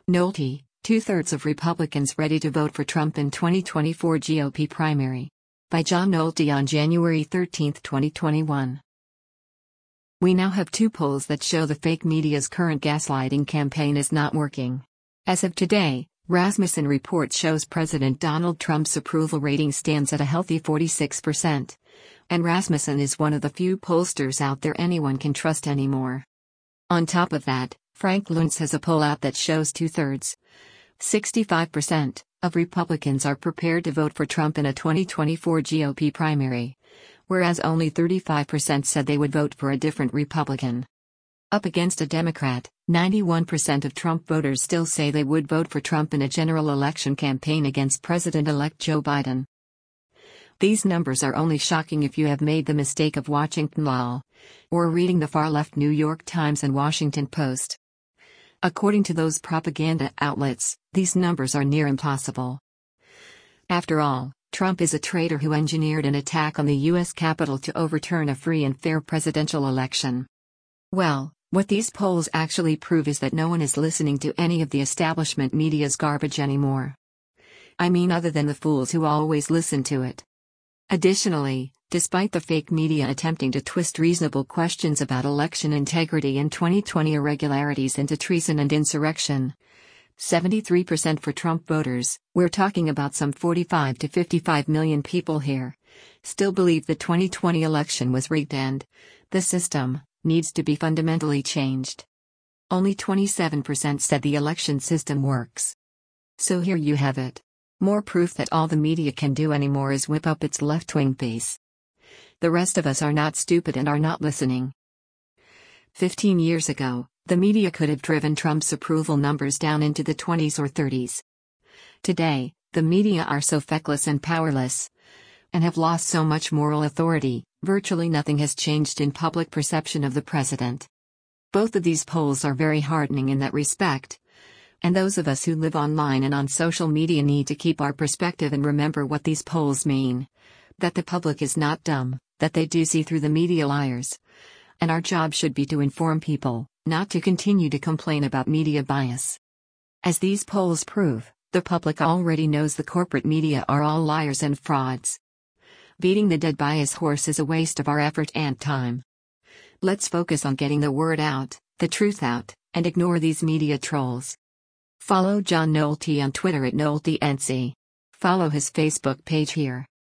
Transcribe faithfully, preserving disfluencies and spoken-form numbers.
Nolte, two-thirds of Republicans ready to vote for Trump in twenty twenty-four G O P primary. By John Nolte on January thirteenth, twenty twenty-one. We now have two polls that show the fake media's current gaslighting campaign is not working. As of today, Rasmussen report shows President Donald Trump's approval rating stands at a healthy forty-six percent. And Rasmussen is one of the few pollsters out there anyone can trust anymore. On top of that, Frank Luntz has a poll out that shows two-thirds, sixty-five percent, of Republicans are prepared to vote for Trump in a twenty twenty-four G O P primary, whereas only thirty-five percent said they would vote for a different Republican. Up against a Democrat, ninety-one percent of Trump voters still say they would vote for Trump in a general election campaign against President-elect Joe Biden. These numbers are only shocking if you have made the mistake of watching T N L A or reading the far-left New York Times and Washington Post. According to those propaganda outlets, these numbers are near impossible. After all, Trump is a traitor who engineered an attack on the U S Capitol to overturn a free and fair presidential election. Well, what these polls actually prove is that no one is listening to any of the establishment media's garbage anymore. I mean, other than the fools who always listen to it. Additionally, despite the fake media attempting to twist reasonable questions about election integrity and twenty twenty irregularities into treason and insurrection, seventy-three percent for Trump voters, we're talking about some forty-five to fifty-five million people here, still believe the twenty twenty election was rigged and the system needs to be fundamentally changed. Only twenty-seven percent said the election system works. So here you have it. More proof that all the media can do anymore is whip up its left-wing base. The rest of us are not stupid and are not listening. Fifteen years ago, the media could have driven Trump's approval numbers down into the twenties or thirties. Today, the media are so feckless and powerless, and have lost so much moral authority, virtually nothing has changed in public perception of the president. Both of these polls are very heartening in that respect. And those of us who live online and on social media need to keep our perspective and remember what these polls mean. That the public is not dumb, that they do see through the media liars. And our job should be to inform people, not to continue to complain about media bias. As these polls prove, the public already knows the corporate media are all liars and frauds. Beating the dead bias horse is a waste of our effort and time. Let's focus on getting the word out, the truth out, and ignore these media trolls. Follow John Nolte on Twitter at NolteNC. Follow his Facebook page here.